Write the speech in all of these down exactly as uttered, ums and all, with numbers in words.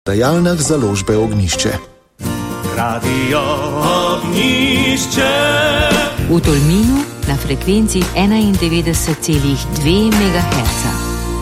Dajalnah založbe Ognjišče. Radio Ognjišče. V Tolminu na frekvenci enaindevetdeset celih dve megaherca.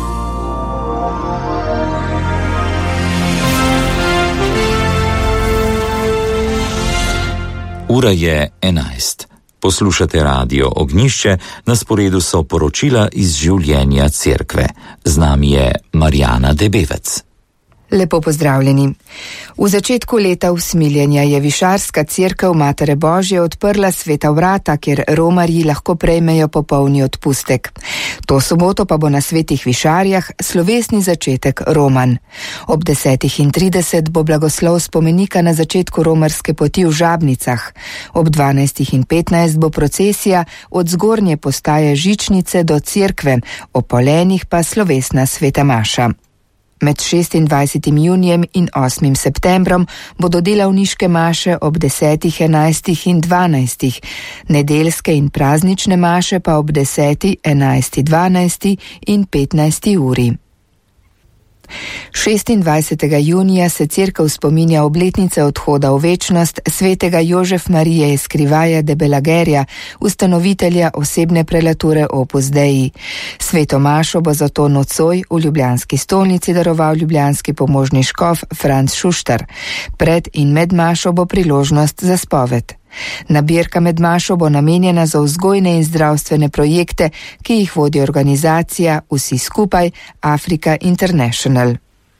Ura je enajst. Poslušate Radio Ognjišče, na sporedu so poročila iz življenja cerkve. Z nami je Marjana Debevec. Lepo pozdravljeni. V začetku leta usmiljenja je Višarska cerkev Matere Božje odprla sveta vrata, kjer romarji lahko prejmejo popolni odpustek. To soboto pa bo na svetih Višarjah slovesni začetek romanj. Ob desetih in trideset bo blagoslov spomenika na začetku romarske poti v Žabnicah. Ob dvanajstih in petnajst bo procesija od zgornje postaje Žičnice do cerkve, ob polenih pa slovesna sveta maša. Med šestindvajsetim junijem in osmim septembrom bodo delavniške maše ob desetih, enajstih in dvanajstih, nedeljske in praznične maše pa ob deseti, enajsti, dvanajsti in petnajsti uri. šestindvajsetega junija se cerkev spominja obletnice odhoda v večnost svetega Jožef Marije Eskrivaja de Belagerja, ustanovitelja osebne prelature Opus Dei. Sveto mašo bo zato nocoj v ljubljanski stolnici daroval ljubljanski pomožni škof Franc Šuštar. Pred in med mašo bo priložnost za spoved. Nabirka med mašo bo namenjena za vzgojne in zdravstvene projekte, ki jih vodi organizacija Vsi skupaj Afrika International.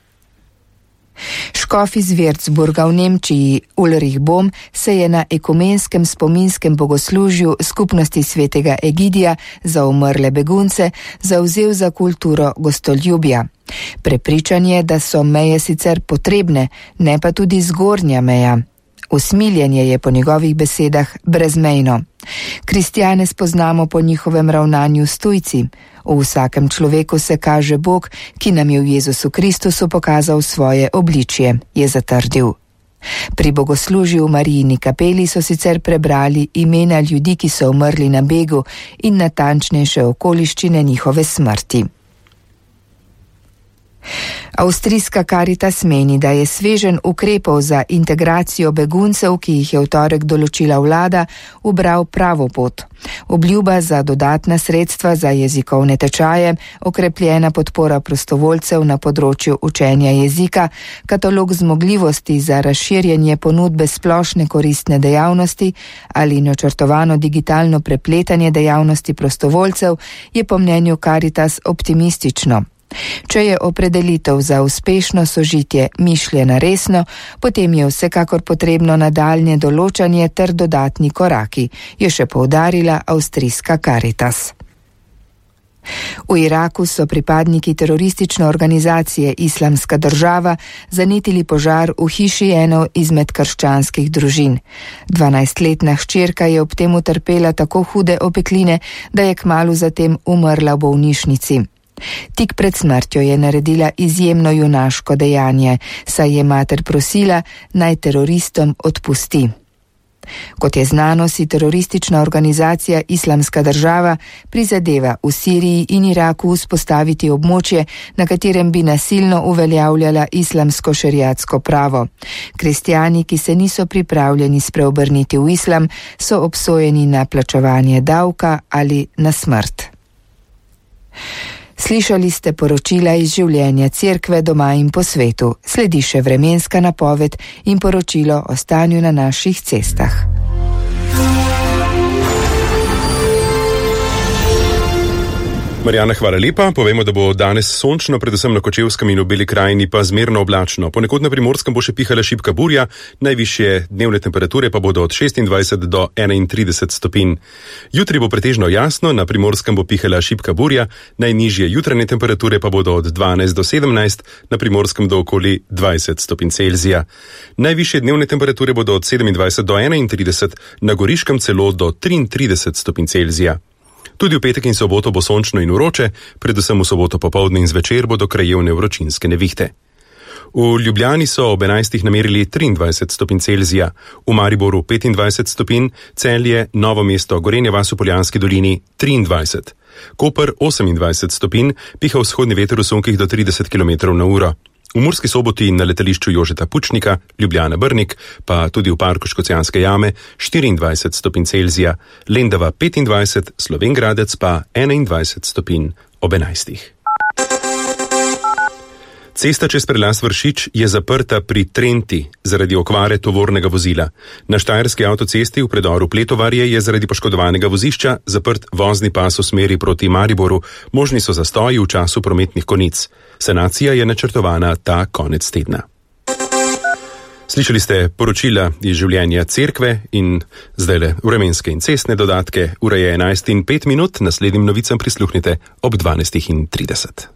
Škof iz Würzburga v Nemčiji Ulrich Bohm se je na ekumenskem spominskem bogoslužju skupnosti svetega Egidija za umrle begunce zavzel za kulturo gostoljubja. Prepričan je, da so meje sicer potrebne, ne pa tudi zgornja meja. Usmiljenje je po njegovih besedah brezmejno. Kristjane spoznamo po njihovem ravnanju s tujci. V vsakem človeku se kaže Bog, ki nam je v Jezusu Kristusu pokazal svoje obličje, je zatrdil. Pri bogoslužju v Marijini kapeli so sicer prebrali imena ljudi, ki so umrli na begu, in natančnejše okoliščine njihove smrti. Avstrijska Karitas meni, da je sveženj ukrepov za integracijo beguncev, ki jih je v torek določila vlada, ubral pravo pot. Obljuba za dodatna sredstva za jezikovne tečaje, okrepljena podpora prostovoljcev na področju učenja jezika, katalog zmogljivosti za razširjanje ponudbe splošne koristne dejavnosti ali načrtovano digitalno prepletanje dejavnosti prostovoljcev je po mnenju Karitas optimistično. Če je opredelitev za uspešno sožitje mišljena resno, potem je vsekakor potrebno nadaljnje določanje ter dodatni koraki, je še poudarila avstrijska Karitas. V Iraku so pripadniki teroristične organizacije Islamska država zanetili požar v hiši eno izmed krščanskih družin. Dvanajstletna hčerka je ob tem utrpela tako hude opekline, da je kmalu zatem umrla v bolnišnici. Tik pred smrtjo je naredila izjemno junaško dejanje, saj je mater prosila, naj teroristom odpusti. Kot je znano, si teroristična organizacija Islamska država prizadeva v Siriji in Iraku vzpostaviti območje, na katerem bi nasilno uveljavljala islamsko šeriatsko pravo. Kristjani, ki se niso pripravljeni spreobrniti v islam, so obsojeni na plačevanje davka ali na smrt. Slišali ste poročila iz življenja cerkve doma in po svetu. Sledi še vremenska napoved in poročilo o stanju na naših cestah. Marjana, hvala lepa. Povemo, da bo danes sončno, predvsem na Kočevskem in v Beli krajini pa zmerno oblačno. Ponekod na Primorskem bo še pihala šibka burja, najvišje dnevne temperature pa bodo od šestindvajset do enaintrideset stopinj. Jutri bo pretežno jasno, na Primorskem bo pihala šibka burja, najnižje jutranje temperature pa bodo od dvanajst do sedemnajst, na Primorskem do okoli dvajset stopinj Celzija. Najvišje dnevne temperature bodo od sedemindvajset do enaintrideset, na Goriškem celo do triintrideset stopinj Celzija. Tudi v petek in soboto bo sončno in vroče, predvsem v soboto popoldne in zvečer bodo krajevne vročinske nevihte. V Ljubljani so ob enajstih namerili triindvajset stopinj Celzija, v Mariboru petindvajset stopinj, Celje, Novo mesto, Gorenja vas v Poljanski dolini triindvajset. Koper osemindvajset stopinj, piha vzhodni veter v sunkih do trideset kilometrov na uro. V Murski Soboti na letališču Jožeta Pučnika, Ljubljana Brnik, pa tudi v parku Škocjanske jame štiriindvajset stopinj Celzija, Lendava petindvajset, Slovenj Gradec pa enaindvajset stopinj ob enajstih. Cesta čez prelaz Vršič je zaprta pri Trenti zaradi okvare tovornega vozila. Na štajerski avtocesti v predoru Pletovarje je zaradi poškodovanega vozišča zaprt vozni pas v smeri proti Mariboru, možni so zastoji v času prometnih konic. Sanacija je načrtovana ta konec tedna. Slišali ste poročila iz življenja cerkve in zdajle vremenske in cestne dodatke. Ura je enajst in pet minut, naslednjim novicam prisluhnite ob dvanajst in trideset.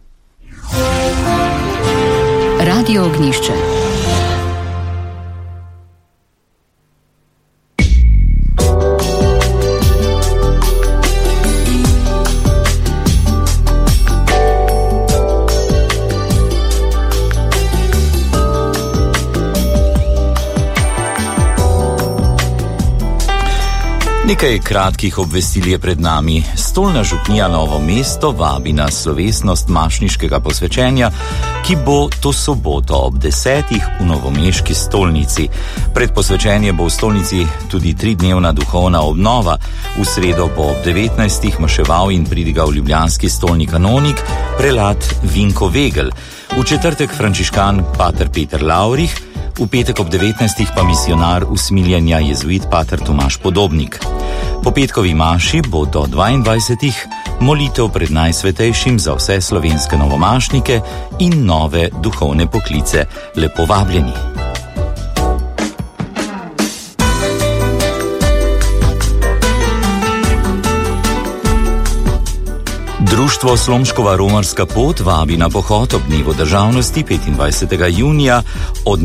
Radio Ognišče. Nekaj kratkih obvestil je pred nami. Stolna župnija Novo mesto vabi na slovesnost mašniškega posvečenja, ki bo to soboto ob desetih v novomeški stolnici. Pred posvečenjem bo v stolnici tudi tridnevna duhovna obnova. V sredo bo ob devetnajstih maševal in pridigal ljubljanski stolni kanonik, prelat Vinko Vegel. V četrtek frančiškan pater Peter Lavrih, v petek ob devetnajstih pa misionar usmiljenja jezuit pater Tomaž Podobnik. Po petkovi maši bo do dvaindvajsetih molitev pred najsvetejšim za vse slovenske novomašnike in nove duhovne poklice. Lepo vabljeni. Društvo Slomškova romarska pot vabi na pohod ob dnevu državnosti petindvajsetega junija od